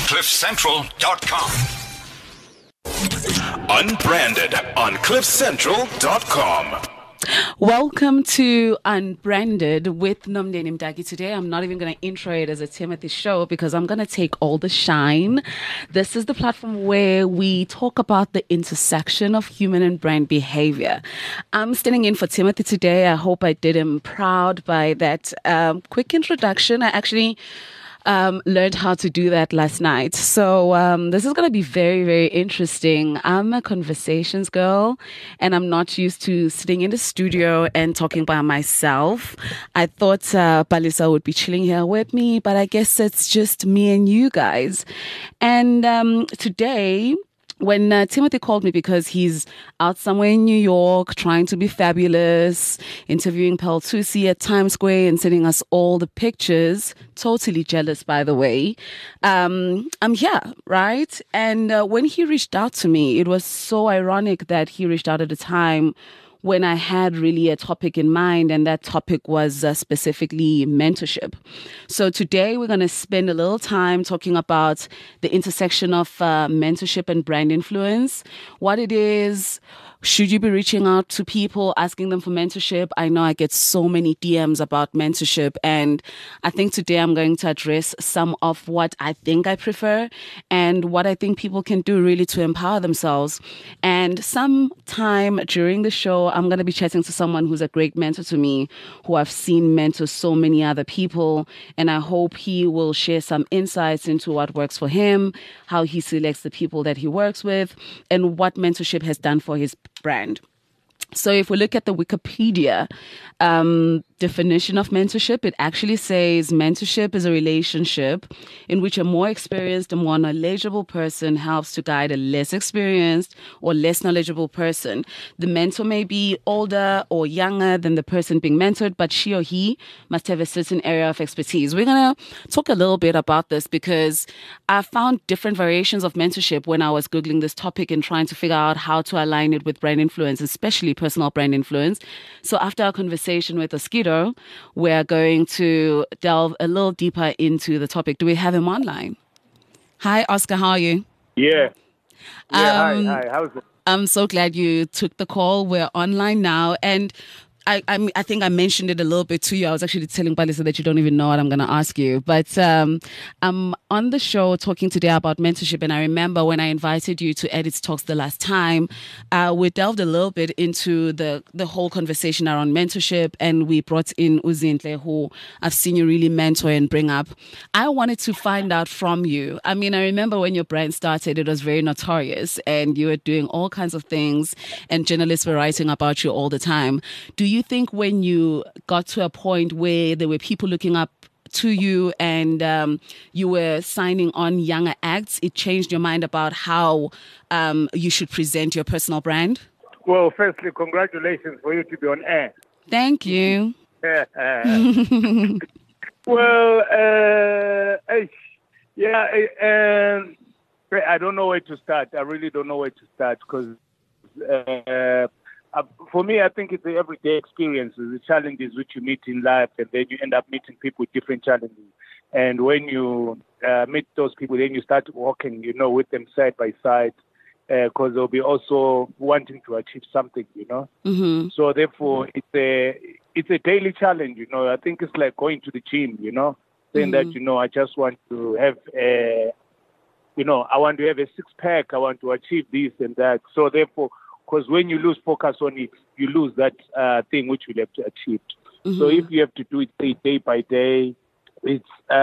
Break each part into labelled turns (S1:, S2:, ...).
S1: CliffCentral.com. Unbranded on CliffCentral.com.
S2: Welcome to Unbranded with Nomndeni Mdaki. Today, I'm not even going to intro it as a Timothy show because I'm going to take all the shine. This is the platform where we talk about the intersection of human and brand behavior. I'm standing in for Timothy today. I hope I did him proud by that quick introduction. I actually learned how to do that last night. So this is going to be very, very interesting. I'm a conversations girl and I'm not used to sitting in the studio and talking by myself. I thought Palisa would be chilling here with me, but I guess it's just me and you guys. And today, when Timothy called me because he's out somewhere in New York trying to be fabulous, interviewing Pearl Thusi at Times Square and sending us all the pictures, totally jealous, by the way, I'm here, right? And when he reached out to me, it was so ironic that he reached out at a time when I had really a topic in mind, and that topic was specifically mentorship. So today we're going to spend a little time talking about the intersection of mentorship and brand influence, what it is. Should you be reaching out to people, asking them for mentorship? I know I get so many DMs about mentorship, and I think today I'm going to address some of what I think I prefer and what I think people can do really to empower themselves. And sometime during the show, I'm going to be chatting to someone who's a great mentor to me, who I've seen mentor so many other people, and I hope he will share some insights into what works for him, how he selects the people that he works with, and what mentorship has done for his brand. So if we look at the Wikipedia definition of mentorship, it actually says mentorship is a relationship in which a more experienced and more knowledgeable person helps to guide a less experienced or less knowledgeable person. The mentor may be older or younger than the person being mentored, but she or he must have a certain area of expertise. We're going to talk a little bit about this because I found different variations of mentorship when I was Googling this topic and trying to figure out how to align it with brand influence, especially personal brand influence. So after our conversation with Oskido, we're going to delve a little deeper into the topic. Do we have him online? Hi, Oscar. How are you?
S3: Yeah. Hi. How's it?
S2: I'm so glad you took the call. We're online now. And I think I mentioned it a little bit to you. I was actually telling Balisa that you don't even know what I'm going to ask you. But I'm on the show talking today about mentorship. And I remember when I invited you to Edit Talks the last time, we delved a little bit into the whole conversation around mentorship. And we brought in Uzintle, who I've seen you really mentor and bring up. I wanted to find out from you. I mean, I remember when your brand started, it was very notorious. And you were doing all kinds of things. And journalists were writing about you all the time. Do you think when you got to a point where there were people looking up to you and you were signing on younger acts, it changed your mind about how you should present your personal brand?
S3: Well, firstly, congratulations for you to be on air.
S2: Thank you.
S3: Well, I don't know where to start. I really don't know where to start because for me, I think it's the everyday experiences, the challenges which you meet in life, and then you end up meeting people with different challenges. And when you meet those people, then you start walking, with them side by side, because they'll be also wanting to achieve something,
S2: Mm-hmm.
S3: So therefore, it's a daily challenge, I think it's like going to the gym, saying
S2: Mm-hmm.
S3: that, I just want to have I want to have a six-pack, I want to achieve this and that. So therefore, because when you lose focus on it, you lose that thing which you have to achieve.
S2: Mm-hmm.
S3: So if you have to do it day by day, it's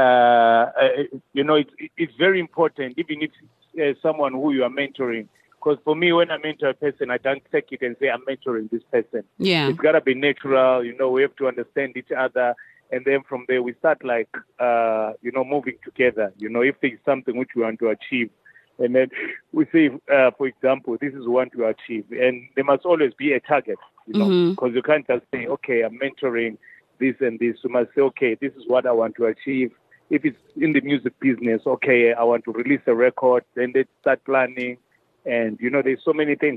S3: it's very important. Even if someone who you are mentoring, because for me, when I mentor a person, I don't take it and say I'm mentoring this person.
S2: Yeah,
S3: it's gotta be natural. We have to understand each other, and then from there we start moving together. If there's something which we want to achieve. And then we say, for example, this is what we want to achieve. And there must always be a target, because you can't just say, okay, I'm mentoring this and this. You must say, okay, this is what I want to achieve. If it's in the music business, okay, I want to release a record. Then they start planning. And, there's so many things.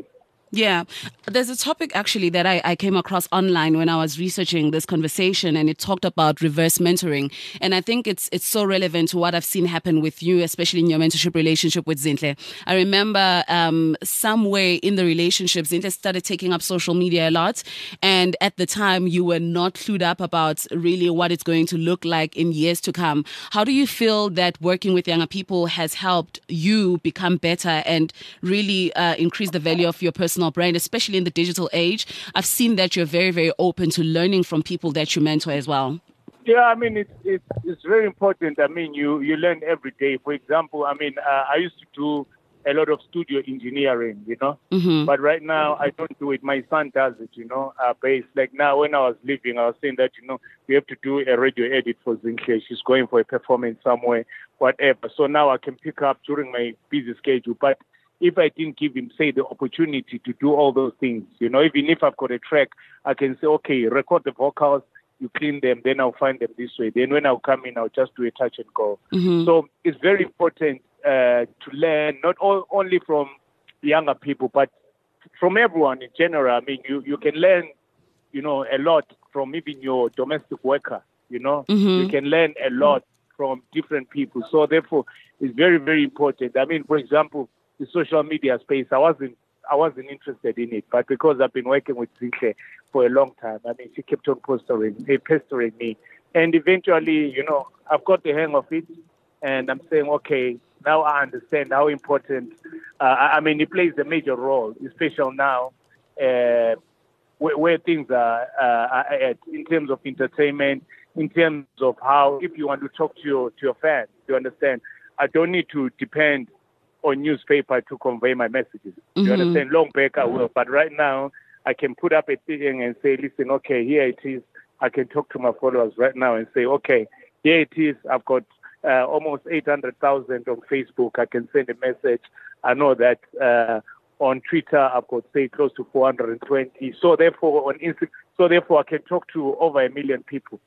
S2: Yeah, there's a topic actually that I came across online when I was researching this conversation, and it talked about reverse mentoring. And I think it's so relevant to what I've seen happen with you, especially in your mentorship relationship with Zinhle. I remember somewhere in the relationship, Zinhle started taking up social media a lot. And at the time, you were not clued up about really what it's going to look like in years to come. How do you feel that working with younger people has helped you become better and really increase the value of your personal brand, especially in the digital age? I've seen that you're very, very open to learning from people that you mentor as well.
S3: Yeah, I mean, it's very important. I mean, you learn every day. For example, I mean, I used to do a lot of studio engineering, but right now I don't do it. My son does it, but it's like now when I was leaving, I was saying that, we have to do a radio edit for Zinhle. She's going for a performance somewhere, whatever. So now I can pick up during my busy schedule. But if I didn't give him, say, the opportunity to do all those things, even if I've got a track, I can say, okay, record the vocals, you clean them, then I'll find them this way. Then when I'll come in, I'll just do a touch and go. So it's very important to learn, not only from younger people, but from everyone in general. I mean, you can learn, a lot from even your domestic worker, You can learn a lot from different people. So therefore, it's very, very important. I mean, for example, the social media space, I wasn't interested in it, but because I've been working with Zinhle for a long time, I mean, she kept on pestering me. And eventually, I've got the hang of it, and I'm saying, okay, now I understand how important, I mean, it plays a major role, especially now, where things are at, in terms of entertainment, in terms of how, if you want to talk to your fans, you understand, I don't need to depend on newspaper to convey my messages. You understand? Long back I will, but right now I can put up a thing and say, listen, okay, here it is. I can talk to my followers right now and say, okay, here it is. I've got almost 800,000 on Facebook. I can send a message. I know that on Twitter I've got, say, close to 420. So therefore on Instagram, I can talk to over 1 million people,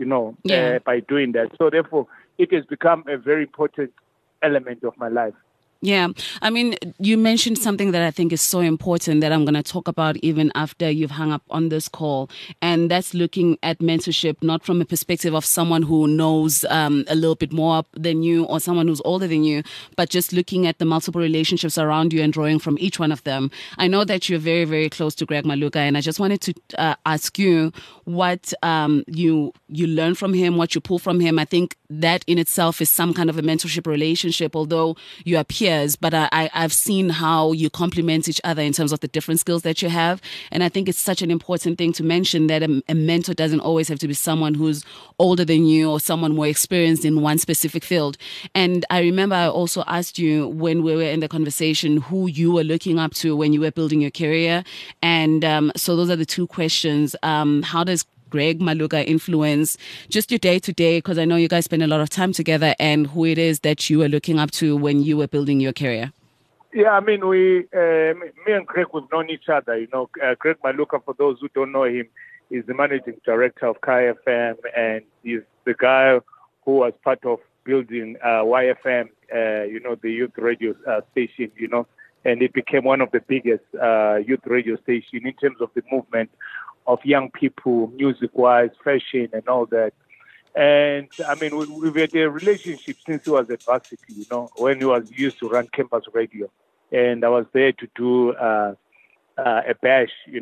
S3: by doing that. So therefore it has become a very important element of my life.
S2: Yeah. I mean, you mentioned something that I think is so important that I'm going to talk about even after you've hung up on this call. And that's looking at mentorship, not from a perspective of someone who knows a little bit more than you or someone who's older than you, but just looking at the multiple relationships around you and drawing from each one of them. I know that you're very, very close to Greg Maluka, and I just wanted to ask you what you learn from him, what you pull from him. I think that in itself is some kind of a mentorship relationship, although you are peers, but I've seen how you complement each other in terms of the different skills that you have. And I think it's such an important thing to mention that a mentor doesn't always have to be someone who's older than you or someone more experienced in one specific field. And I remember I also asked you when we were in the conversation who you were looking up to when you were building your career. And so those are the two questions. How does Greg Maluka influence just your day-to-day, because I know you guys spend a lot of time together, and who it is that you were looking up to when you were building your career?
S3: Yeah, I mean, me and Greg, we've known each other. Greg Maluka, for those who don't know him, is the managing director of Kaya FM, and he's the guy who was part of building YFM, the youth radio station, and it became one of the biggest youth radio stations in terms of the movement of young people, music-wise, fashion, and all that. And, I mean, we've had a relationship since he was at varsity, when he used to run campus radio. And I was there to do a bash, we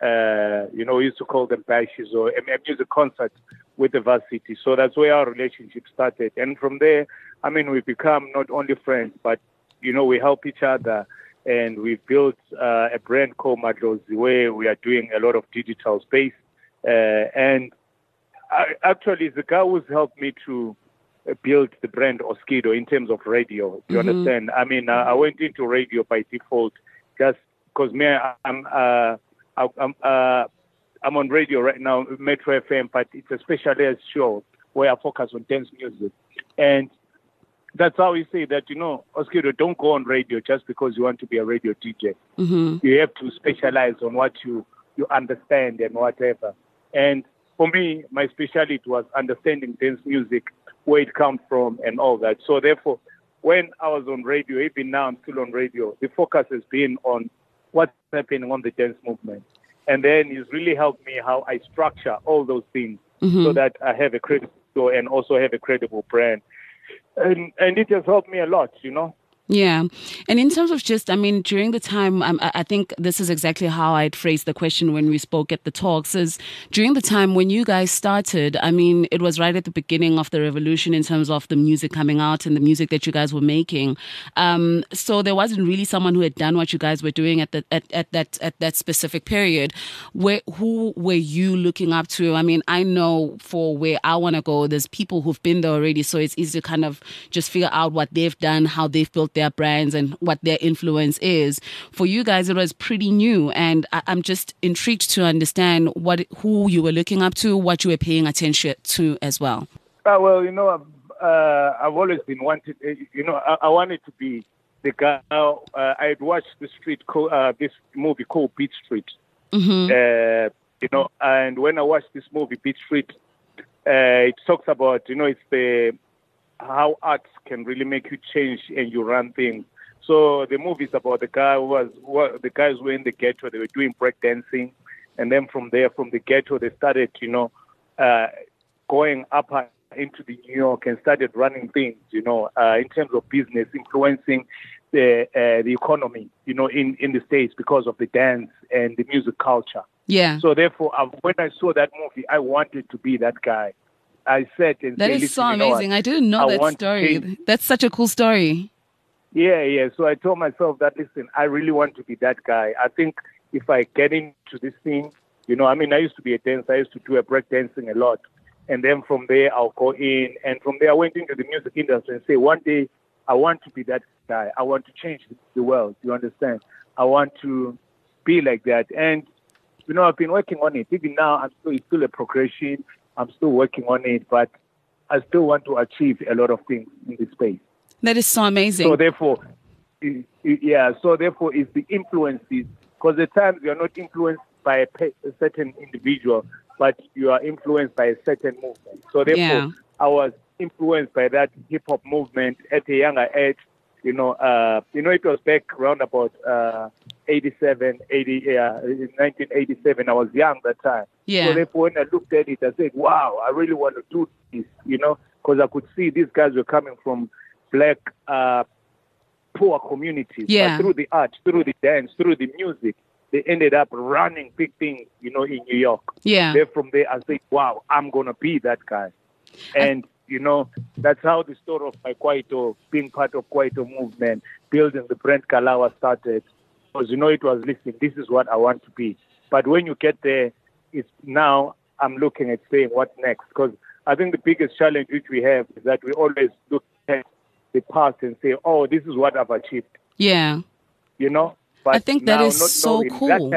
S3: used to call them bashes, or a music concert with the varsity. So that's where our relationship started. And from there, I mean, we become not only friends, but, we help each other. And we built a brand called Madlozi, where we are doing a lot of digital space. And actually, the guy who's helped me to build the brand Oskido in terms of radio. You understand? I mean, I went into radio by default just because I'm on radio right now, Metro FM, but it's a specialized show where I focus on dance music. And that's how we say that, Oskido, don't go on radio just because you want to be a radio DJ. You have to specialize on what you understand and whatever. And for me, my specialty was understanding dance music, where it comes from and all that. So therefore, when I was on radio, even now I'm still on radio, the focus has been on what's happening on the dance movement. And then he's really helped me how I structure all those things so that I have a credible store and also have a credible brand. And it has helped me a lot, you know.
S2: Yeah. And in terms of just, I mean, during the time, I think this is exactly how I'd phrased the question when we spoke at the talks, is during the time when you guys started, I mean, it was right at the beginning of the revolution in terms of the music coming out and the music that you guys were making. So there wasn't really someone who had done what you guys were doing at that specific period. Who were you looking up to? I mean, I know for where I want to go, there's people who've been there already, so it's easy to kind of just figure out what they've done, how they've built their brands and what their influence is. For you guys, it was pretty new, and I'm just intrigued to understand who you were looking up to, what you were paying attention to as well.
S3: Well, you know, I've always been wanted. You know, I wanted to be the guy. I had watched this movie called Beat Street. You know, and when I watched this movie Beat Street, it talks about, you know, it's how arts can really make you change and you run things. So the movie is about the guys were in the ghetto. They were doing breakdancing, and then from there, from the ghetto, they started, you know, going up into the New York and started running things, you know, in terms of business, influencing the economy, you know, in the States because of the dance and the music culture.
S2: Yeah.
S3: So therefore, when I saw that movie, I wanted to be that guy. I said, and
S2: that is so amazing. I didn't know that story. That's such a cool story.
S3: Yeah. So I told myself that, listen, I really want to be that guy. I think if I get into this thing, you know, I mean, I used to be a dancer. I used to do break dancing a lot. And then from there, I'll go in. And from there, I went into the music industry and say, one day, I want to be that guy. I want to change the world. You understand? I want to be like that. And, you know, I've been working on it. Even now, it's still a progression. I'm still working on it, but I still want to achieve a lot of things in this space.
S2: That is so amazing.
S3: So therefore, it's the influences, because at times you are not influenced by a certain individual, but you are influenced by a certain movement. So therefore, I was influenced by that hip hop movement at a younger age. You know, it was back around about 1987. I was young that time.
S2: Yeah.
S3: So therefore, when I looked at it, I said, wow, I really want to do this, you know, because I could see these guys were coming from black, poor communities.
S2: Yeah.
S3: But through the art, through the dance, through the music, they ended up running big things, you know, in New York.
S2: Yeah.
S3: Then from there, I said, wow, I'm going to be that guy. And you know, that's how the story of my Kwaito, being part of Kwaito movement, building the brand Kalawa started. Because, you know, it was, listen, this is what I want to be. But when you get there, it's now I'm looking at saying, what's next? Because I think the biggest challenge which we have is that we always look at the past and say, oh, this is what I've achieved.
S2: Yeah.
S3: You know? But
S2: I think that is so cool.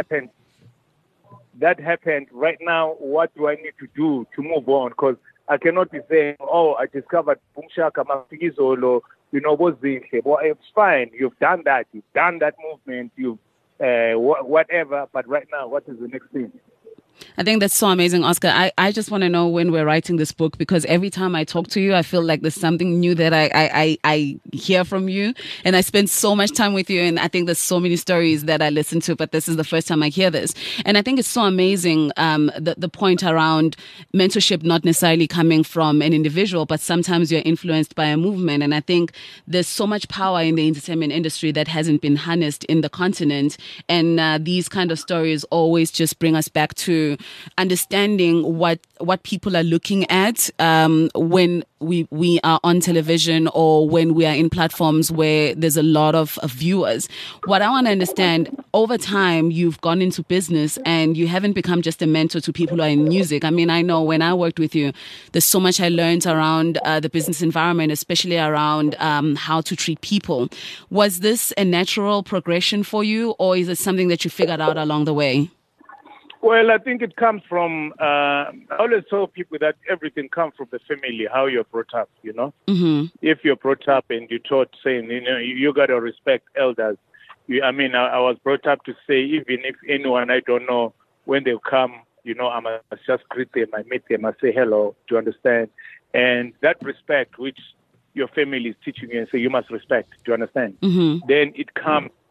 S3: That happened. Right now, what do I need to do to move on? Because I cannot be saying, oh, I discovered Bumshaka Mafigizolo, you know, what's the well, it's fine. You've done that. You've done that movement. You've whatever. But right now, what is the next thing?
S2: I think that's so amazing, Oscar. I just want to know when we're writing this book, because every time I talk to you, I feel like there's something new that I hear from you. And I spend so much time with you. And I think there's so many stories that I listen to, but this is the first time I hear this. And I think it's so amazing, the point around mentorship not necessarily coming from an individual, but sometimes you're influenced by a movement. And I think there's so much power in the entertainment industry that hasn't been harnessed in the continent. And these kind of stories always just bring us back to understanding what people are looking at when we are on television or when we are in platforms where there's a lot of viewers. What I want to understand, over time, you've gone into business and you haven't become just a mentor to people who are in music. I mean, I know when I worked with you, there's so much I learned around the business environment, especially around how to treat people. Was this a natural progression for you, or is it something that you figured out along the way?
S3: Well, I think it comes from, I always tell people that everything comes from the family, how you're brought up, you know.
S2: Mm-hmm.
S3: If you're brought up and you're taught saying, you know, you got to respect elders. I was brought up to say, even if anyone I don't know, when they come, you know, I must just greet them, I meet them, I say hello, do you understand? And that respect, which your family is teaching you and say you must respect, do you understand?
S2: Mm-hmm.
S3: Then it comes from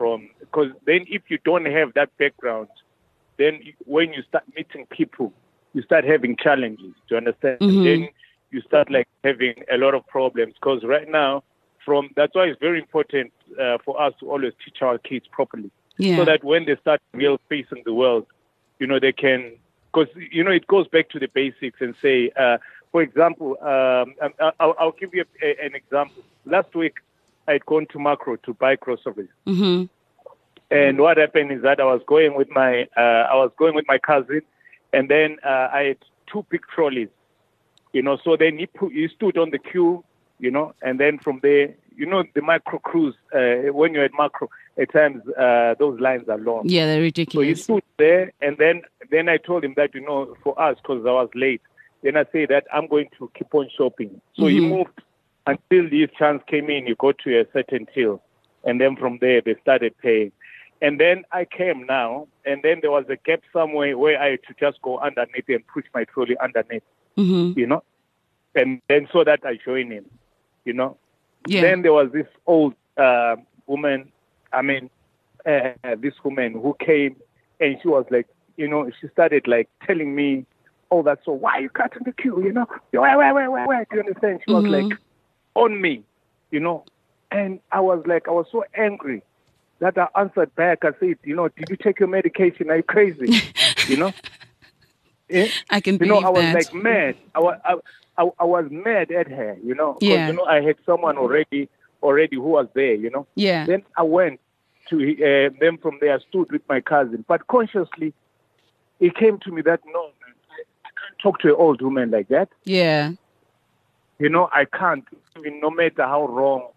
S3: because then if you don't have that background, then when you start meeting people, you start having challenges. Do you understand? Then you start like having a lot of problems, because right now, that's why it's very important for us to always teach our kids properly, so that when they start real facing the world, they can, because it goes back to the basics and say, for example, I'll give you an example. Last week, I'd gone to Macro to buy groceries. And what happened is that I was going with my cousin, and then I had 2 big trolleys, So then he stood on the queue, and then from there, the Macro cruise. When you're at Macro, at times those lines are long.
S2: Yeah, they're ridiculous.
S3: So he stood there, and then I told him that for us, because I was late. Then I said that I'm going to keep on shopping. So he moved until this chance came in. You go to a certain till, and then from there they started paying. And then I came now, and then there was a gap somewhere where I had to just go underneath and push my trolley underneath, and then so that I joined him,
S2: Yeah.
S3: Then there was this old woman, this woman who came, and she was like, she started like telling me, oh, that's so, why are you cutting the queue, Where, do you understand? She was like on me, and I was so angry that I answered back. I said, did you take your medication? Are you crazy?
S2: I can believe
S3: I was
S2: that.
S3: like mad. I was mad at her, because, I had someone already who was there,
S2: Yeah.
S3: Then I went to, then from there I stood with my cousin. But consciously, it came to me that, no, man, I can't talk to an old woman like that.
S2: Yeah.
S3: I can't, even no matter how wrong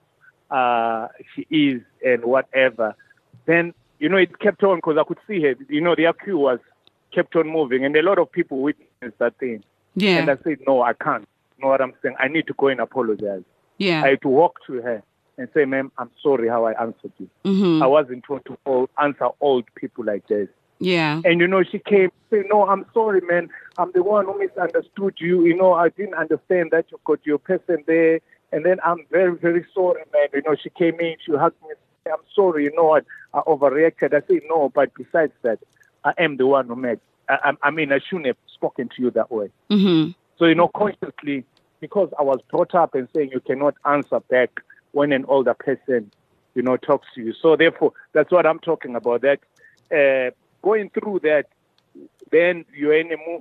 S3: she is and whatever. Then, it kept on, because I could see her, the queue was kept on moving, and a lot of people witnessed that thing.
S2: Yeah.
S3: And I said, no, I can't. You know what I'm saying? I need to go and apologize.
S2: Yeah.
S3: I had to walk to her and say, ma'am, I'm sorry how I answered you. I wasn't taught to answer old people like this.
S2: Yeah.
S3: And, she came, say, no, I'm sorry, man. I'm the one who misunderstood you. I didn't understand that you got your person there. And then I'm very, very sorry, man. She came in, she hugged me. I'm sorry, I overreacted. I said, no, but besides that, I am the one who made. I shouldn't have spoken to you that way. So, consciously, because I was brought up and saying you cannot answer back when an older person, talks to you. So, therefore, that's what I'm talking about. That going through that, then you're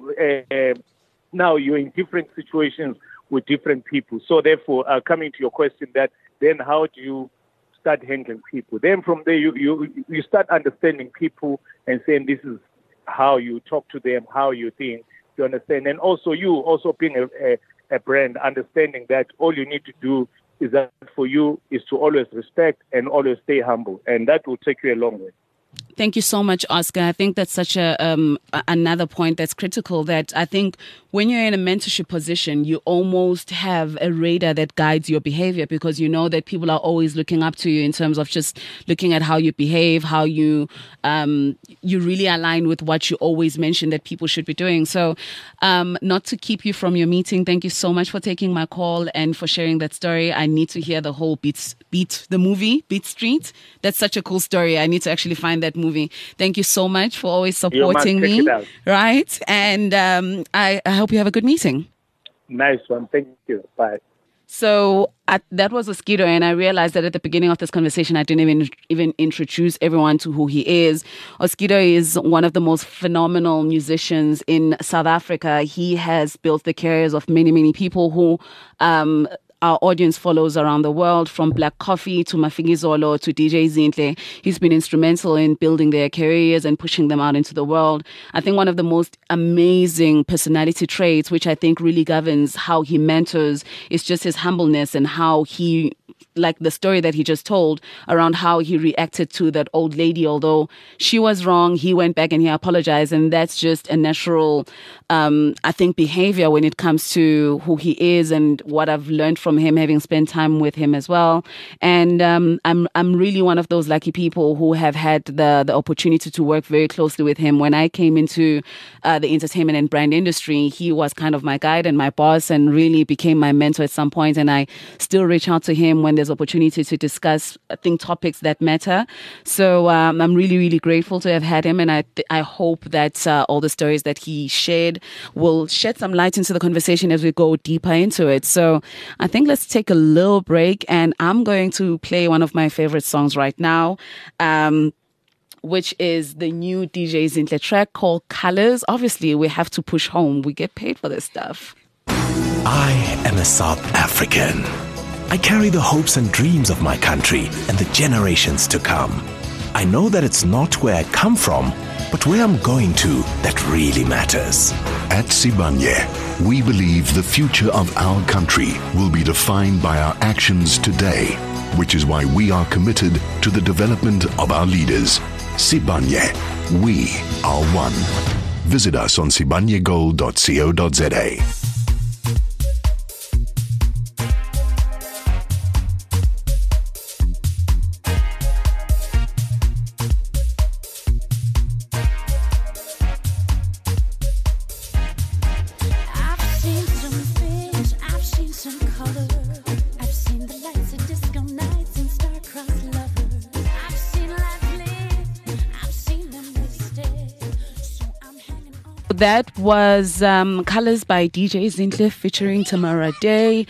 S3: in now you're in different situations with different people. So, therefore, coming to your question, that then how do you start handling people? Then from there, you start understanding people and saying this is how you talk to them, how you think, you understand. And also you also being a brand, understanding that all you need to do is that for you is to always respect and always stay humble. And that will take you a long way.
S2: Thank you so much, Oscar. I think that's such another point that's critical, that I think when you're in a mentorship position, you almost have a radar that guides your behavior, because you know that people are always looking up to you in terms of just looking at how you behave, how you really align with what you always mention that people should be doing. So not to keep you from your meeting, thank you so much for taking my call and for sharing that story. I need to hear the whole Beat the movie, Beat Street. That's such a cool story. I need to actually find that movie. Thank you so much for always supporting me. Right? And I hope you have a good meeting.
S3: Nice one. Thank you. Bye.
S2: So that was Oskido, and I realized that at the beginning of this conversation, I didn't even introduce everyone to who he is. Oskido is one of the most phenomenal musicians in South Africa. He has built the careers of many, many people who our audience follows around the world, from Black Coffee to Mafikizolo to DJ Zinhle. He's been instrumental in building their careers and pushing them out into the world. I think one of the most amazing personality traits, which I think really governs how he mentors, is just his humbleness and how he, like the story that he just told around how he reacted to that old lady. Although she was wrong, he went back and he apologized. And that's just a natural, I think, behavior when it comes to who he is and what I've learned from him, having spent time with him as well. And I'm really one of those lucky people who have had the opportunity to work very closely with him. When I came into the entertainment and brand industry, he was kind of my guide and my boss, and really became my mentor at some point. And I still reach out to him when there's opportunity to discuss, I think, topics that matter. So I'm really, really grateful to have had him. And I hope that all the stories that he shared will shed some light into the conversation as we go deeper into it. So I think let's take a little break, and I'm going to play one of my favorite songs right now, which is the new DJ Zinhle track called Colors. Obviously, we have to push home. We get paid for this stuff.
S1: I am a South African. I carry the hopes and dreams of my country and the generations to come. I know that it's not where I come from, but where I'm going to that really matters.
S4: At Sibanye, we believe the future of our country will be defined by our actions today, which is why we are committed to the development of our leaders. Sibanye, we are one. Visit us on sibanyegold.co.za.
S2: That was Colors by DJ Zinhle featuring Tamara Day.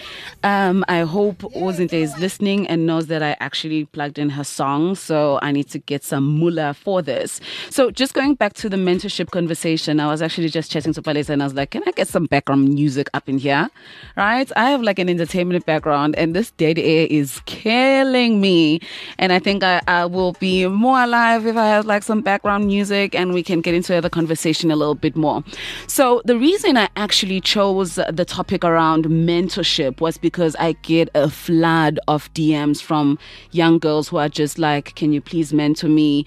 S2: I hope Zinhle is listening and knows that I actually plugged in her song, so I need to get some moolah for this. So just going back to the mentorship conversation, I was actually just chatting to Palesa and I was like, can I get some background music up in here? Right? I have like an entertainment background and this dead air is killing me. And I think I will be more alive if I have like some background music and we can get into the conversation a little bit more. So the reason I actually chose the topic around mentorship was because I get a flood of DMs from young girls who are just like, can you please mentor me?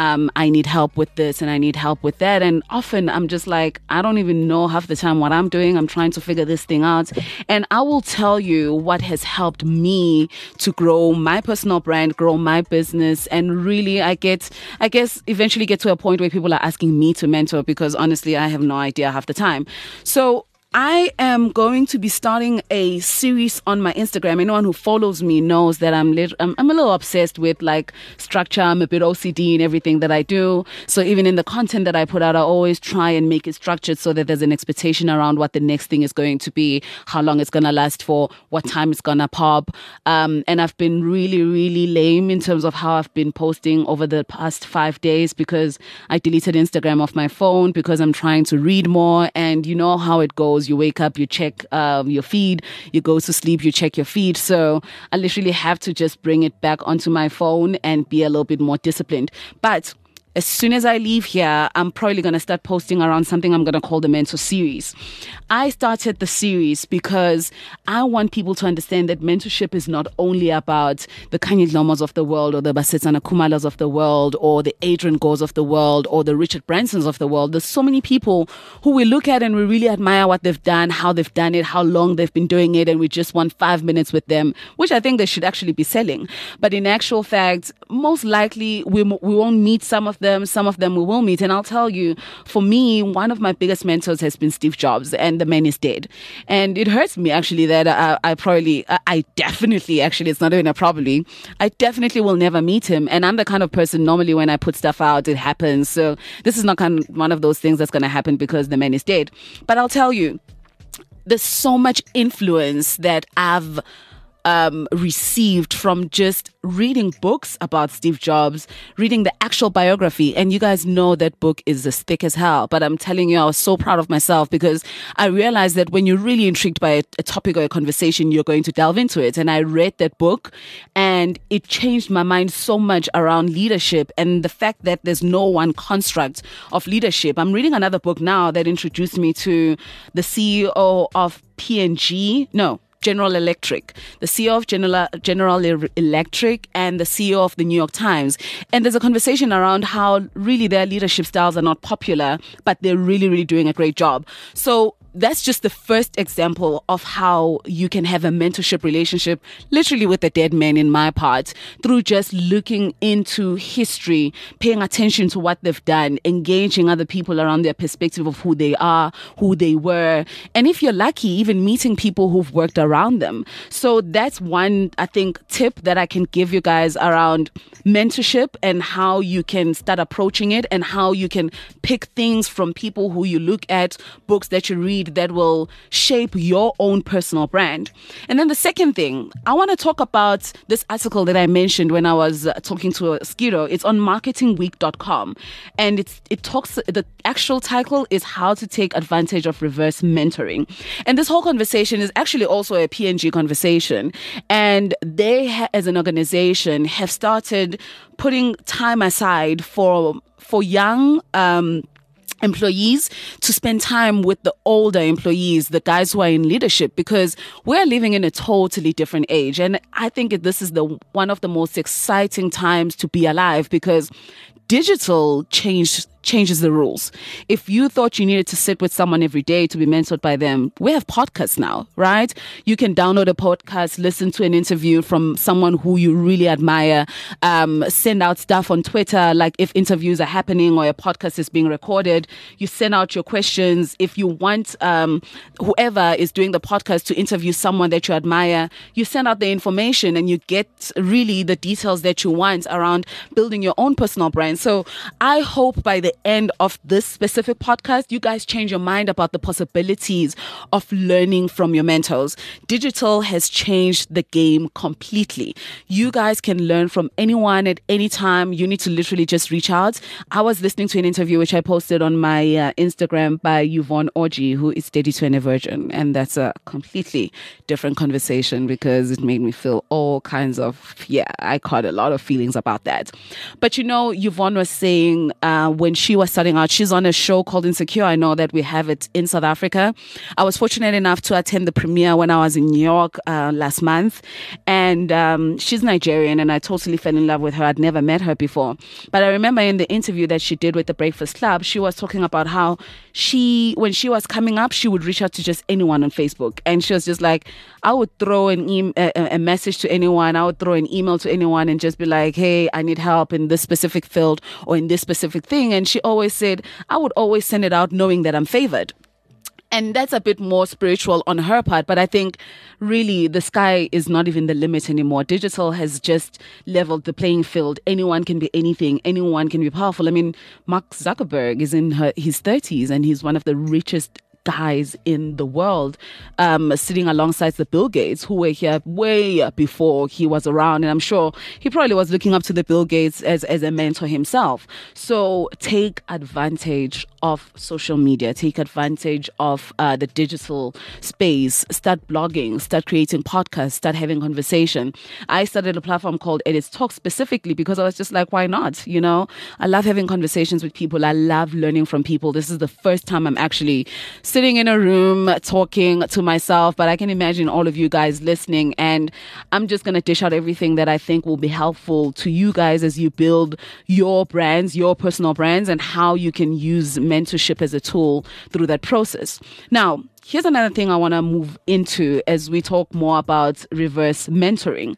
S2: I need help with this and I need help with that. And often I'm just like, I don't even know half the time what I'm doing. I'm trying to figure this thing out. And I will tell you what has helped me to grow my personal brand, grow my business. And really, I guess, eventually get to a point where people are asking me to mentor because honestly, I have no idea half the time. So I am going to be starting a series on my Instagram. Anyone who follows me knows that I'm a little obsessed with like structure. I'm a bit OCD in everything that I do. So even in the content that I put out, I always try and make it structured so that there's an expectation around what the next thing is going to be, how long it's going to last for, what time it's going to pop. And I've been really, really lame in terms of how I've been posting over the past 5 days because I deleted Instagram off my phone because I'm trying to read more. And you know how it goes. You wake up, you check your feed, you go to sleep, you check your feed. So I literally have to just bring it back onto my phone and be a little bit more disciplined. But as soon as I leave here, I'm probably going to start posting around something I'm going to call the Mentor Series. I started the series because I want people to understand that mentorship is not only about the Kanye Dlomos of the world or the Basetsana Kumalas of the world or the Adrian Gores of the world or the Richard Bransons of the world. There's so many people who we look at and we really admire what they've done, how they've done it, how long they've been doing it, and we just want 5 minutes with them, which I think they should actually be selling. But in actual fact, most likely we won't meet some of them we will meet. And I'll tell you, for me, one of my biggest mentors has been Steve Jobs, and the man is dead. And it hurts me actually that I definitely, it's not even a probably, I definitely will never meet him. And I'm the kind of person, normally when I put stuff out, it happens. So this is not one of those things that's going to happen because the man is dead. But I'll tell you, there's so much influence that I've received from just reading books about Steve Jobs, reading the actual biography. And you guys know that book is as thick as hell. But I'm telling you, I was so proud of myself because I realized that when you're really intrigued by a topic or a conversation, you're going to delve into it. And I read that book and it changed my mind so much around leadership and the fact that there's no one construct of leadership. I'm reading another book now that introduced me to the CEO of General Electric, the CEO of General Electric and the CEO of the New York Times. And there's a conversation around how really their leadership styles are not popular, but they're really, really doing a great job. So that's just the first example of how you can have a mentorship relationship, literally with a dead man in my part, through just looking into history, paying attention to what they've done, engaging other people around their perspective of who they are, who they were. And if you're lucky, even meeting people who've worked around them. So that's one, I think, tip that I can give you guys around mentorship and how you can start approaching it and how you can pick things from people who you look at, books that you read that will shape your own personal brand. And then the second thing, I want to talk about this article that I mentioned when I was talking to Skido. It's on marketingweek.com. And it talks, the actual title is How to Take Advantage of Reverse Mentoring. And this whole conversation is actually also a P&G conversation. And they, as an organization, have started putting time aside for young employees to spend time with the older employees, the guys who are in leadership, because we're living in a totally different age. And I think this is one of the most exciting times to be alive, because digital changes the rules. If you thought you needed to sit with someone every day to be mentored by them, we have podcasts now, right? You can download a podcast, listen to an interview from someone who you really admire, send out stuff on Twitter, like if interviews are happening or a podcast is being recorded, you send out your questions. If you want whoever is doing the podcast to interview someone that you admire, you send out the information and you get really the details that you want around building your own personal brand. So I hope by the end of this specific podcast, you guys change your mind about the possibilities of learning from your mentors. Digital has changed the game completely. You guys can learn from anyone at any time. You need to literally just reach out. I was listening to an interview which I posted on my Instagram by Yvonne Orji, who is 32 and a virgin. And that's a completely different conversation because it made me feel all kinds of, I caught a lot of feelings about that. But Yvonne was saying when she was starting out, she's on a show called Insecure. I know that we have it in South Africa. I was fortunate enough to attend the premiere when I was in New York last month. And she's Nigerian and I totally fell in love with her. I'd never met her before. But I remember in the interview that she did with the Breakfast Club, she was talking about how when she was coming up, she would reach out to just anyone on Facebook. And she was just like, I would throw a message to anyone. I would throw an email to anyone and just be like, hey, I need help in this specific field or in this specific thing. And she always said, I would always send it out knowing that I'm favored. And that's a bit more spiritual on her part. But I think really the sky is not even the limit anymore. Digital has just leveled the playing field. Anyone can be anything. Anyone can be powerful. I mean, Mark Zuckerberg is in his 30s and he's one of the richest guys in the world, sitting alongside the Bill Gates, who were here way before he was around. And I'm sure he probably was looking up to the Bill Gates as a mentor himself. So take advantage of social media, take advantage of the digital space, start blogging, start creating podcasts, start having conversation. I started a platform called Edits Talk specifically because I was just like, why not? I love having conversations with people. I love learning from people. This is the first time I'm actually sitting in a room talking to myself, but I can imagine all of you guys listening, and I'm just going to dish out everything that I think will be helpful to you guys as you build your brands, your personal brands, and how you can use mentorship as a tool through that process. Now, here's another thing I want to move into as we talk more about reverse mentoring.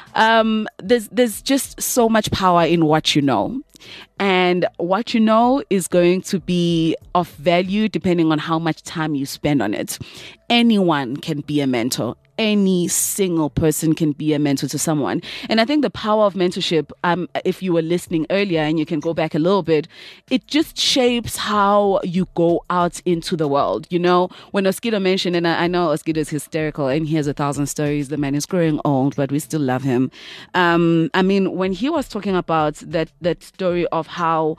S2: There's just so much power in what you know. And what you know is going to be of value depending on how much time you spend on it. Anyone can be a mentor. Any single person can be a mentor to someone. And I think the power of mentorship, if you were listening earlier and you can go back a little bit, it just shapes how you go out into the world. When Oskido mentioned, and I know Oskido is hysterical and he has 1,000 stories, the man is growing old, but we still love him. When he was talking about that story of how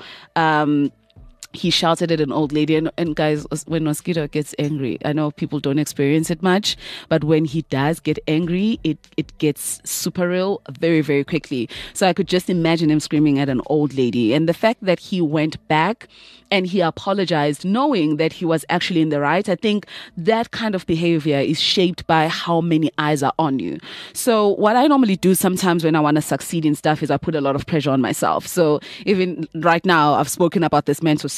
S2: he shouted at an old lady. And guys, when Oskido gets angry, I know people don't experience it much, but when he does get angry, it gets super real very, very quickly. So I could just imagine him screaming at an old lady. And the fact that he went back and he apologized knowing that he was actually in the right, I think that kind of behavior is shaped by how many eyes are on you. So what I normally do sometimes when I want to succeed in stuff is I put a lot of pressure on myself. So even right now, I've spoken about this mentor series.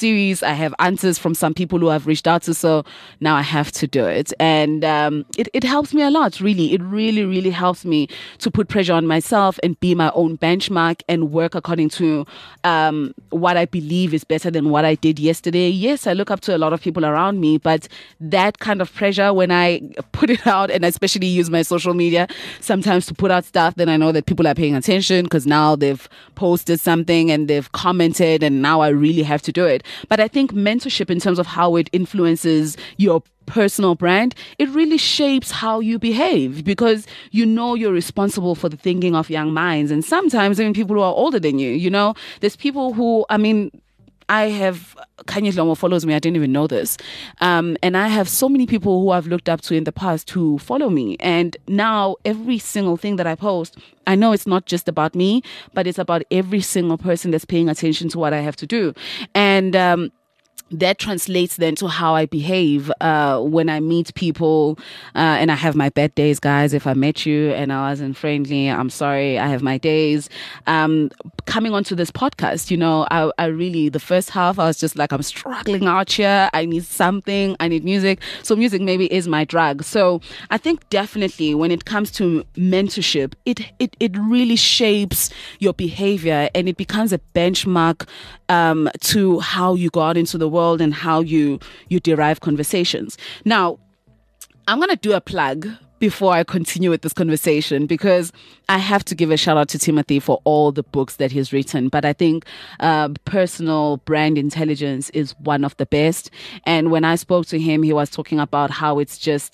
S2: series. I have answers from some people who I've reached out to. So now I have to do it. And it helps me a lot, really. It really, really helps me to put pressure on myself and be my own benchmark and work according to what I believe is better than what I did yesterday. Yes, I look up to a lot of people around me, but that kind of pressure, when I put it out, and especially use my social media sometimes to put out stuff, then I know that people are paying attention because now they've posted something and they've commented, and now I really have to do it. But I think mentorship, in terms of how it influences your personal brand, it really shapes how you behave, because you know you're responsible for the thinking of young minds. And sometimes even people who are older than you, you know, there's people who, I mean, I have Kanye Dlomo follows me. I didn't even know this. And I have so many people who I've looked up to in the past who follow me. And now every single thing that I post, I know it's not just about me, but it's about every single person that's paying attention to what I have to do. And that translates then to how I behave when I meet people. And I have my bad days, guys. If I met you and I wasn't friendly, I'm sorry. I have my days. Coming onto this podcast, you know, I really, the first half, I was just like, I'm struggling out here. I need something. I need music. So music maybe is my drug. So I think definitely when it comes to mentorship, it really shapes your behavior, and it becomes a benchmark to how you go out into the world and how you derive conversations. Now, I'm going to do a plug before I continue with this conversation, because I have to give a shout out to Timothy for all the books that he's written. But I think Personal Brand Intelligence is one of the best. And when I spoke to him, he was talking about how it's just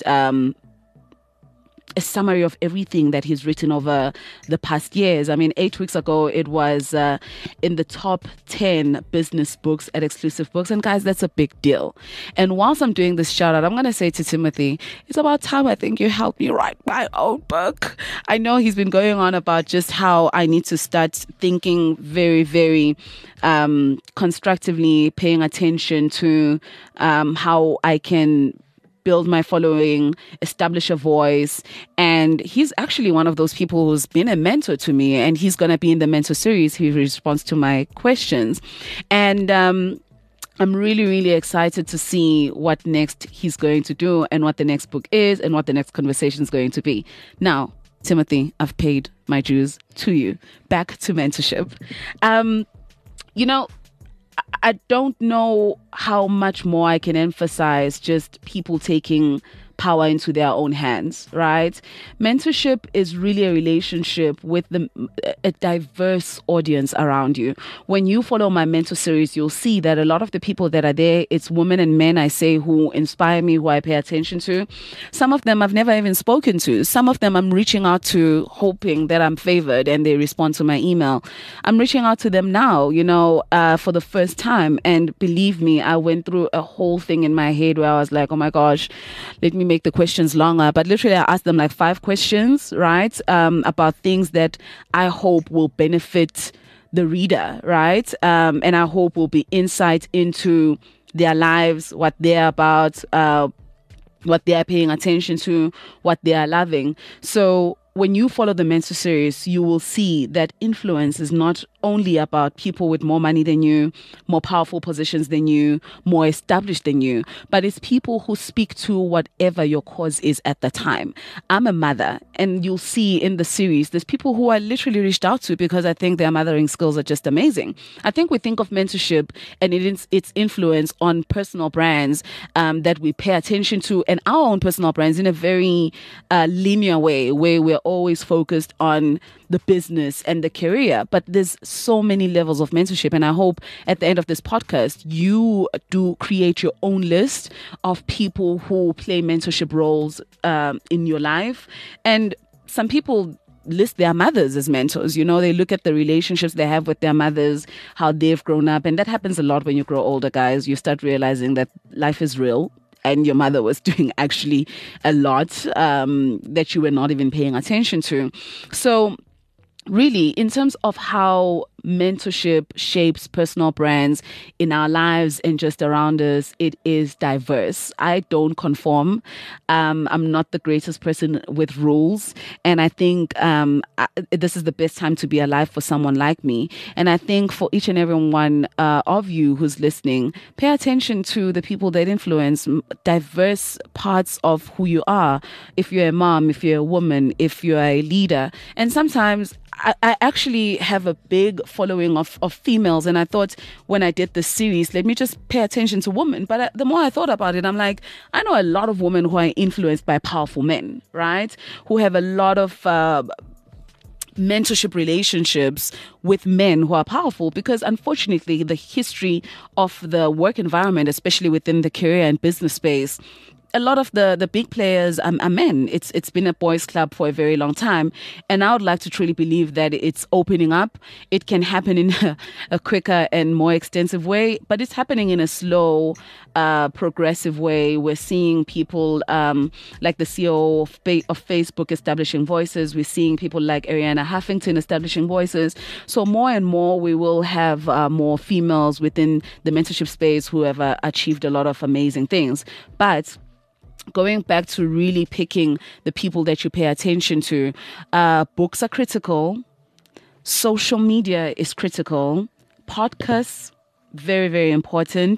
S2: a summary of everything that he's written over the past years. I mean, 8 weeks ago, it was in the top 10 business books at Exclusive Books. And guys, that's a big deal. And whilst I'm doing this shout out, I'm going to say to Timothy, it's about time I think you helped me write my own book. I know he's been going on about just how I need to start thinking very, very constructively, paying attention to how I can build my following, establish a voice. And he's actually one of those people who's been a mentor to me, and he's going to be in the mentor series. He responds to my questions. And I'm really, really excited to see what next he's going to do, and what the next book is, and what the next conversation is going to be. Now, Timothy, I've paid my dues to you. Back to mentorship. You know, I don't know how much more I can emphasize just people taking power into their own hands, right? Mentorship is really a relationship with a diverse audience around you. When you follow my mentor series, you'll see that a lot of the people that are there, it's women and men, I say, who inspire me, who I pay attention to. Some of them I've never even spoken to. Some of them I'm reaching out to hoping that I'm favored and they respond to my email. I'm reaching out to them now, you know, for the first time. And believe me, I went through a whole thing in my head where I was like, oh my gosh, let me make the questions longer. But literally I asked them like 5 questions, right? About things that I hope will benefit the reader, right? And I hope will be insight into their lives, what they're about, what they're paying attention to, what they are loving. So when you follow the mentor series, you will see that influence is not only about people with more money than you, more powerful positions than you, more established than you, but it's people who speak to whatever your cause is at the time. I'm a mother, and you'll see in the series, there's people who I literally reached out to because I think their mothering skills are just amazing. I think we think of mentorship and its influence on personal brands that we pay attention to, and our own personal brands in a very linear way, where we're always focused on the business and the career. But there's so many levels of mentorship, and I hope at the end of this podcast you do create your own list of people who play mentorship roles in your life. And some people list their mothers as mentors. You know, they look at the relationships they have with their mothers, how they've grown up, and that happens a lot when you grow older, guys. You start realizing that life is real, and your mother was doing actually a lot that you were not even paying attention to. So really, in terms of how mentorship shapes personal brands in our lives and just around us, it is diverse. I don't conform. I'm not the greatest person with rules. And I think this is the best time to be alive for someone like me. And I think for each and every one of you who's listening, pay attention to the people that influence diverse parts of who you are. If you're a mom, if you're a woman, if you're a leader. And sometimes I actually have a big following of females. And I thought when I did this series, let me just pay attention to women. But the more I thought about it, I'm like, I know a lot of women who are influenced by powerful men, right? Who have a lot of mentorship relationships with men who are powerful, because unfortunately the history of the work environment, especially within the career and business space, a lot of the big players are men. It's been a boys' club for a very long time. And I would like to truly believe that it's opening up. It can happen in a quicker and more extensive way, but it's happening in a slow, progressive way. We're seeing people like the CEO of Facebook establishing voices. We're seeing people like Arianna Huffington establishing voices. So more and more, we will have more females within the mentorship space who have achieved a lot of amazing things. But going back to really picking the people that you pay attention to, books are critical. Social media is critical. Podcasts, very, very important.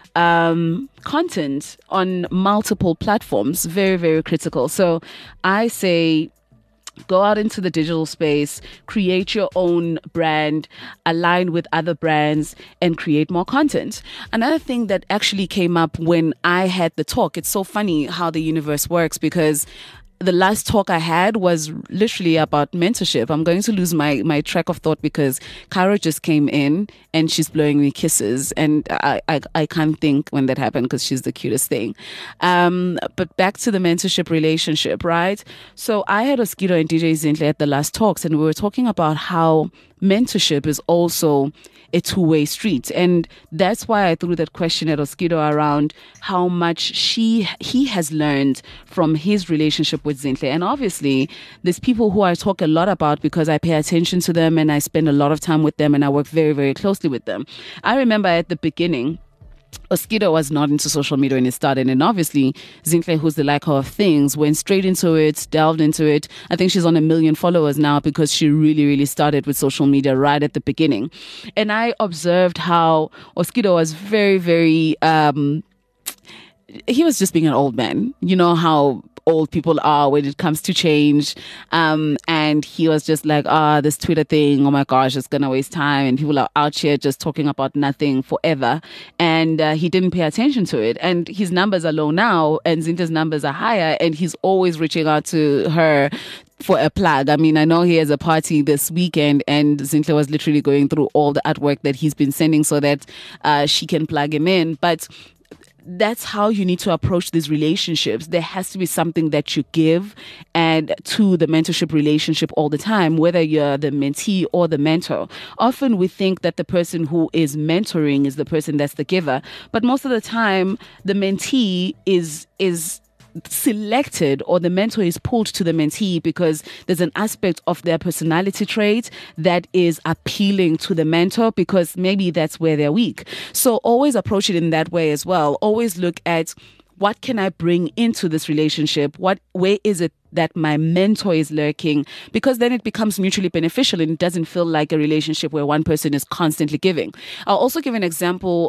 S2: Content on multiple platforms, very, very critical. So I say, go out into the digital space, create your own brand, align with other brands, and create more content. Another thing that actually came up when I had the talk, it's so funny how the universe works, because the last talk I had was literally about mentorship. I'm going to lose my track of thought because Cairo just came in and she's blowing me kisses. And I can't think when that happened because she's the cutest thing. But back to the mentorship relationship, right? So I had Oskido and DJ Zinhle at the last talks, and we were talking about how mentorship is also a two-way street. And that's why I threw that question at Oskido around how much he has learned from his relationship with Zinhle. And obviously, there's people who I talk a lot about because I pay attention to them and I spend a lot of time with them and I work very, very closely with them. I remember at the beginning, Oskido was not into social media when it started, and obviously Zinhle, who's the like of things, went straight into it, delved into it. I think she's on 1 million followers now because she really, really started with social media right at the beginning. And I observed how Oskido was very, very he was just being an old man. You know how old people are when it comes to change. And he was just like, this Twitter thing, oh my gosh, it's going to waste time. And people are out here just talking about nothing forever. And he didn't pay attention to it. And his numbers are low now and Zinhle's numbers are higher. And he's always reaching out to her for a plug. I mean, I know he has a party this weekend and Zinhle was literally going through all the artwork that he's been sending so that she can plug him in. But that's how you need to approach these relationships. There has to be something that you give and to the mentorship relationship all the time, whether you're the mentee or the mentor. Often we think that the person who is mentoring is the person that's the giver, but most of the time the mentee is selected, or the mentor is pulled to the mentee because there's an aspect of their personality trait that is appealing to the mentor because maybe that's where they're weak. So always approach it in that way as well. Always look at, what can I bring into this relationship? Where is it that my mentor is lurking? Because then it becomes mutually beneficial and it doesn't feel like a relationship where one person is constantly giving. I'll also give an example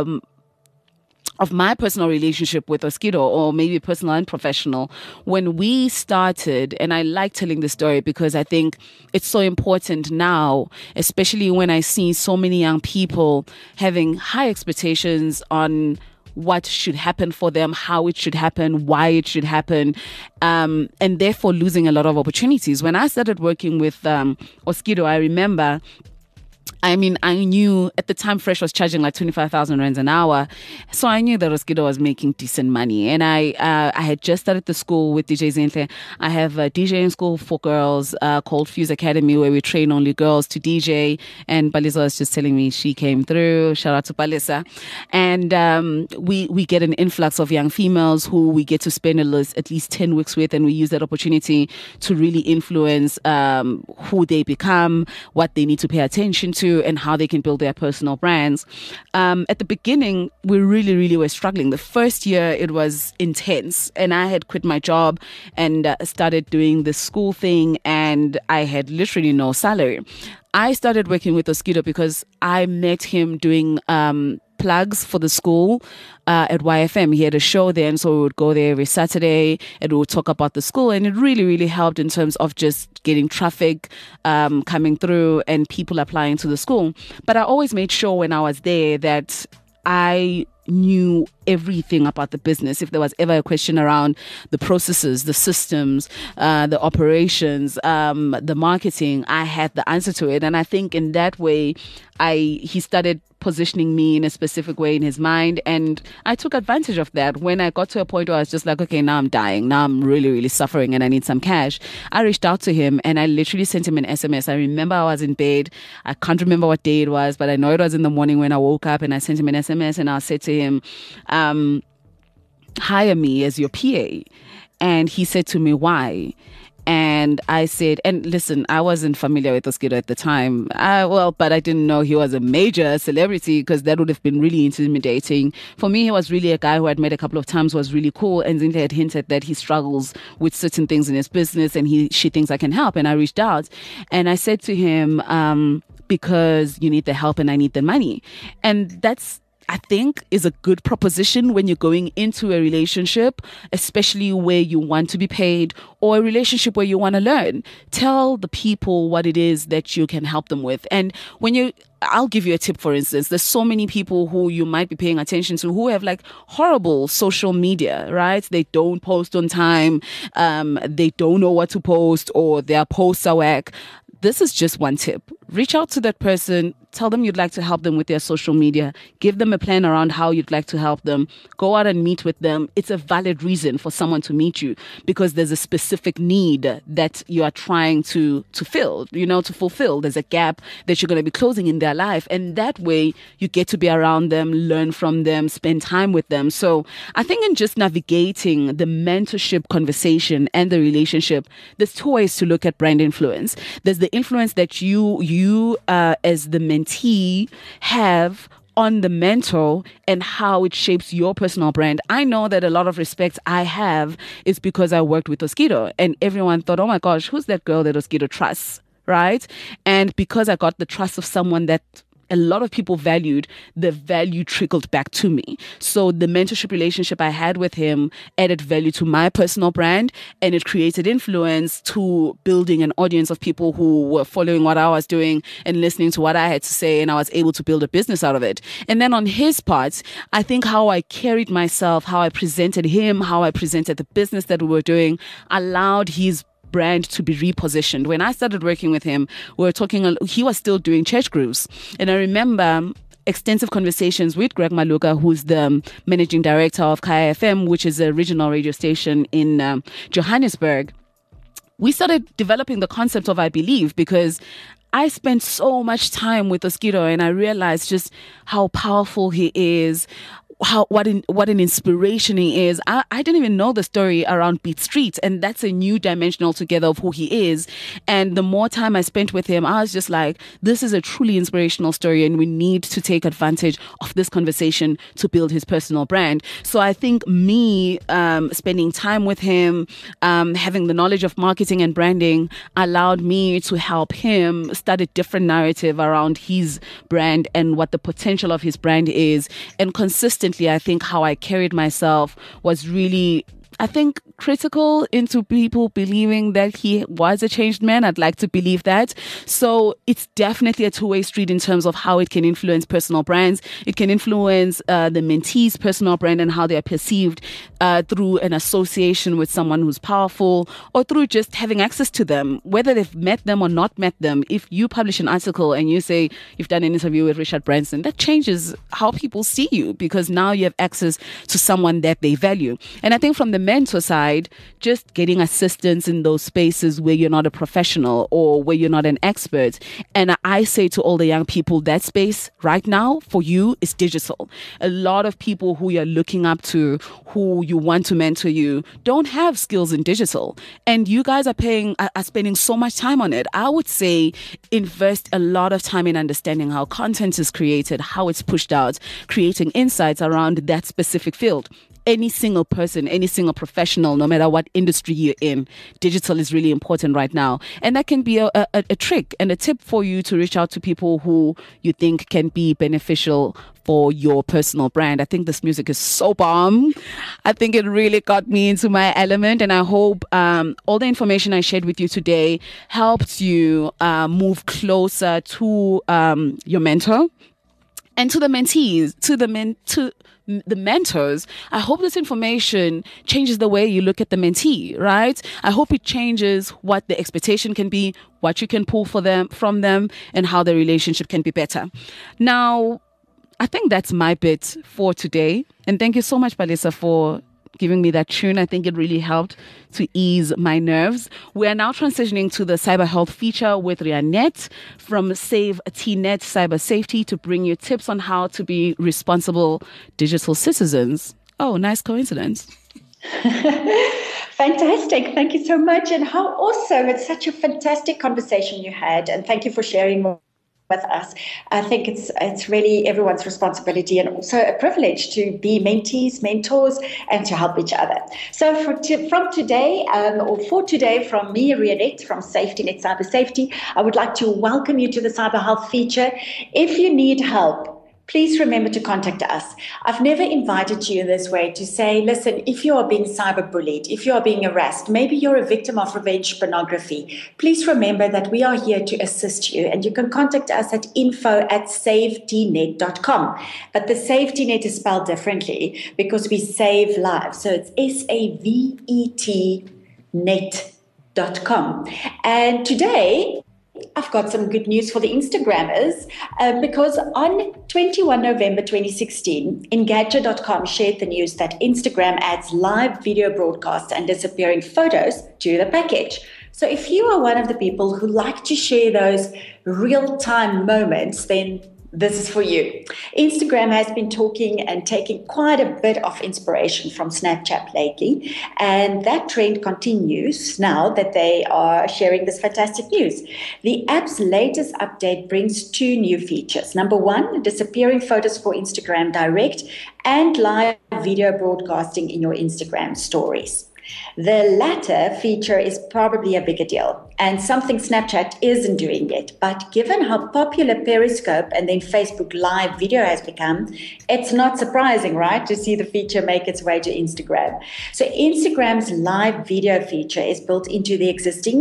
S2: of my personal relationship with Oskido, or maybe personal and professional. When we started, and I like telling the story because I think it's so important now, especially when I see so many young people having high expectations on what should happen for them, how it should happen, why it should happen, and therefore losing a lot of opportunities. When I started working with Oskido, I remember, I knew at the time Fresh was charging like 25,000 rands an hour. So I knew that Oskido was making decent money. And I had just started the school with DJ Zinhle. I have a DJing school for girls called Fuse Academy, where we train only girls to DJ. And Balisa was just telling me she came through. Shout out to Balisa. And we get an influx of young females who we get to spend at least 10 weeks with. And we use that opportunity to really influence who they become, what they need to pay attention to. do and how they can build their personal brands. At the beginning, we really, really were struggling. The first year, it was intense, and I had quit my job and started doing the school thing, and I had literally no salary. I started working with Oskido because I met him doing plugs for the school at YFM. He had a show there, and so we would go there every Saturday and we would talk about the school, and it really, really helped in terms of just getting traffic coming through and people applying to the school. But I always made sure when I was there that I knew everything about the business. If there was ever a question around the processes, the systems, the operations, the marketing, I had the answer to it. And I think in that way, he started positioning me in a specific way in his mind, and I took advantage of that. When I got to a point where I was just like, okay, now I'm dying, now I'm really, really suffering and I need some cash, I reached out to him and I literally sent him an SMS. I remember I was in bed, I can't remember what day it was, but I know it was in the morning when I woke up, and I sent him an SMS and I said to him, hire me as your PA. And he said to me, why? And I said, and listen, I wasn't familiar with Oskido at the time. But I didn't know he was a major celebrity, because that would have been really intimidating. For me, he was really a guy who I'd met a couple of times, was really cool. And Zinhle had hinted that he struggles with certain things in his business and she thinks I can help. And I reached out and I said to him, because you need the help and I need the money. And that's, I think, is a good proposition when you're going into a relationship, especially where you want to be paid, or a relationship where you want to learn. Tell the people what it is that you can help them with. And I'll give you a tip, for instance. There's so many people who you might be paying attention to who have like horrible social media, right? They don't post on time. They don't know what to post, or their posts are whack. This is just one tip. Reach out to that person. Tell them you'd like to help them with their social media. Give them a plan around how you'd like to help them. Go out and meet with them. It's a valid reason for someone to meet you, because there's a specific need that you are trying to fill, to fulfill. There's a gap that you're going to be closing in their life. And that way you get to be around them, learn from them, spend time with them. So I think in just navigating the mentorship conversation and the relationship, there's two ways to look at brand influence. There's the influence that you as the mentee have on the mentor and how it shapes your personal brand. I know that a lot of respect I have is because I worked with Oskido, and everyone thought, oh my gosh, who's that girl that Oskido trusts, right? And because I got the trust of someone that a lot of people valued, the value trickled back to me. So the mentorship relationship I had with him added value to my personal brand, and it created influence to building an audience of people who were following what I was doing and listening to what I had to say, and I was able to build a business out of it. And then on his part, I think how I carried myself, how I presented him, how I presented the business that we were doing, allowed his brand to be repositioned. When I started working with him, he was still doing church grooves. And I remember extensive conversations with Greg Maluka, who's the managing director of Kaya FM, which is a regional radio station in Johannesburg. We started developing the concept of I Believe, because I spent so much time with Oskido and I realized just how powerful he is, what an inspiration he is. I didn't even know the story around Beat Street, and that's a new dimension altogether of who he is. And the more time I spent with him, I was just like, this is a truly inspirational story, and we need to take advantage of this conversation to build his personal brand. So I think me spending time with him, having the knowledge of marketing and branding, allowed me to help him start a different narrative around his brand and what the potential of his brand is. And consistently, I think how I carried myself was really, I think, critical into people believing that he was a changed man. I'd like to believe that. So it's definitely a two-way street in terms of how it can influence personal brands. It can influence the mentee's personal brand and how they are perceived through an association with someone who's powerful, or through just having access to them, whether they've met them or not met them. If you publish an article and you say you've done an interview with Richard Branson, that changes how people see you, because now you have access to someone that they value. And I think from the mentor side, side, just getting assistance in those spaces where you're not a professional or where you're not an expert. And I say to all the young people, that space right now for you is digital. A lot of people who you're looking up to, who you want to mentor you, don't have skills in digital. And you guys are spending so much time on it. I would say invest a lot of time in understanding how content is created, how it's pushed out, creating insights around that specific field. Any single person, any single professional, no matter what industry you're in, digital is really important right now. And that can be a trick and a tip for you to reach out to people who you think can be beneficial for your personal brand. I think this music is so bomb. I think it really got me into my element, and I hope all the information I shared with you today helped you move closer to your mentor and to the mentees, to the mentors. I hope this information changes the way you look at the mentee, right? I hope it changes what the expectation can be, what you can pull from them, and how the relationship can be better. Now, I think that's my bit for today. And thank you so much, Palesa, for giving me that tune. I think it really helped to ease my nerves. We are now transitioning to the cyber health feature with Rianet from Save TNet Cyber Safety to bring you tips on how to be responsible digital citizens. Oh, nice coincidence.
S5: Fantastic. Thank you so much. And how awesome. It's such a fantastic conversation you had. And thank you for sharing more with us. I think it's really everyone's responsibility and also a privilege to be mentees, mentors, and to help each other. So for today, from me, Rianet, from SafetyNet Cyber Safety, I would like to welcome you to the Cyber Health feature. If you need help, please remember to contact us. I've never invited you in this way to say, listen, if you are being cyberbullied, if you are being harassed, maybe you're a victim of revenge pornography, please remember that we are here to assist you, and you can contact us at info@savetnet.com. But the SafetyNet is spelled differently because we save lives. So it's SAVET net.com. And today, I've got some good news for the Instagrammers because on 21 November 2016, Engadget.com shared the news that Instagram adds live video broadcasts and disappearing photos to the package. So if you are one of the people who like to share those real-time moments, then this is for you. Instagram has been talking and taking quite a bit of inspiration from Snapchat lately, and that trend continues now that they are sharing this fantastic news. The app's latest update brings two new features. Number one, disappearing photos for Instagram Direct and live video broadcasting in your Instagram stories. The latter feature is probably a bigger deal and something Snapchat isn't doing yet. But given how popular Periscope and then Facebook Live video has become, it's not surprising, right, to see the feature make its way to Instagram. So Instagram's live video feature is built into the existing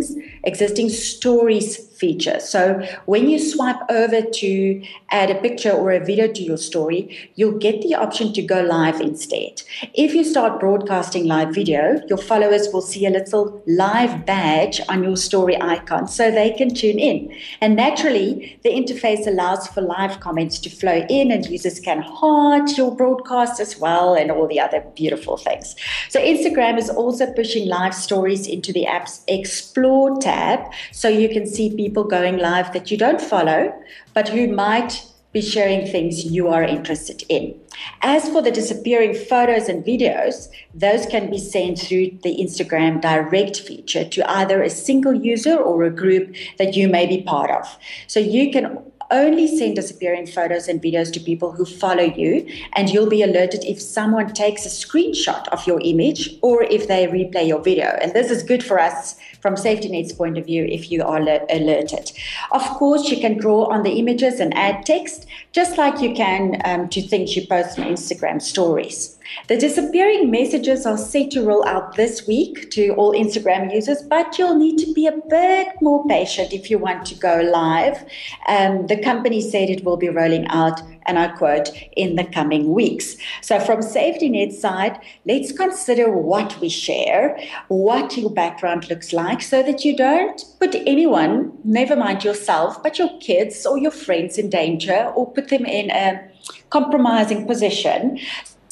S5: stories feature. So when you swipe over to add a picture or a video to your story, you'll get the option to go live instead. If you start broadcasting live video, your followers will see a little live badge on your story icon so they can tune in. And naturally, the interface allows for live comments to flow in, and users can heart your broadcast as well and all the other beautiful things. So Instagram is also pushing live stories into the app's Explore tab, so you can see people going live that you don't follow, but who might be sharing things you are interested in. As for the disappearing photos and videos, those can be sent through the Instagram Direct feature to either a single user or a group that you may be part of. So you can only send disappearing photos and videos to people who follow you, and you'll be alerted if someone takes a screenshot of your image or if they replay your video. And this is good for us from SafetyNet's point of view if you are alerted. Of course, you can draw on the images and add text, just like you can to things you post on Instagram stories. The disappearing messages are set to roll out this week to all Instagram users, but you'll need to be a bit more patient if you want to go live. The company said it will be rolling out, and I quote, in the coming weeks. So from SafetyNet's side, let's consider what we share, what your background looks like, so that you don't put anyone, never mind yourself, but your kids or your friends in danger or put them in a compromising position.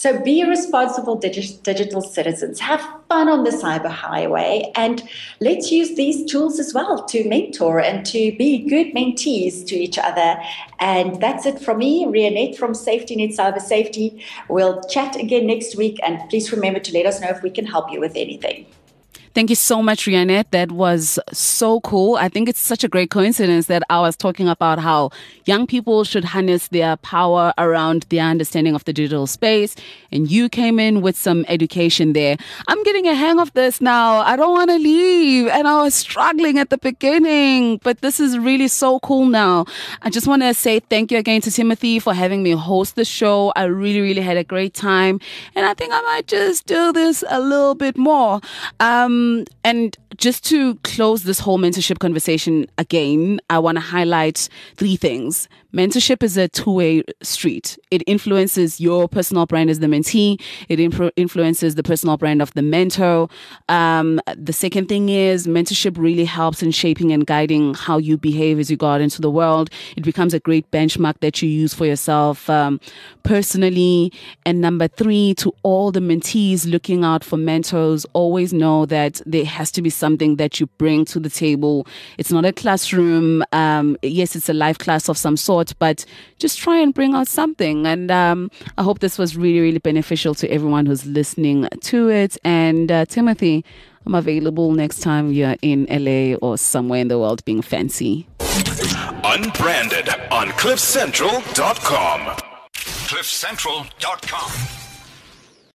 S5: So be responsible digital citizens. Have fun on the cyber highway, and let's use these tools as well to mentor and to be good mentees to each other. And that's it from me, Rianette from Safety Net Cyber Safety. We'll chat again next week, and please remember to let us know if we can help you with anything.
S2: Thank you so much, Rianette. That was so cool. I think it's such a great coincidence that I was talking about how young people should harness their power around their understanding of the digital space. And you came in with some education there. I'm getting a hang of this now. I don't want to leave. And I was struggling at the beginning, but this is really so cool now. I just want to say thank you again to Timothy for having me host the show. I really, really had a great time. And I think I might just do this a little bit more. And just to close this whole mentorship conversation again, I want to highlight 3 things. Mentorship is a two-way street. It influences your personal brand as the mentee. It influences the personal brand of the mentor. The second thing is mentorship really helps in shaping and guiding how you behave as you go out into the world. It becomes a great benchmark that you use for yourself personally. And number 3, to all the mentees looking out for mentors, always know that there has to be something that you bring to the table. It's not a classroom. Yes, it's a live class of some sort, but just try and bring out something. And I hope this was really, really beneficial to everyone who's listening to it. And Timothy, I'm available next time you're in LA or somewhere in the world being fancy.
S1: Unbranded on CliffCentral.com.
S4: CliffCentral.com.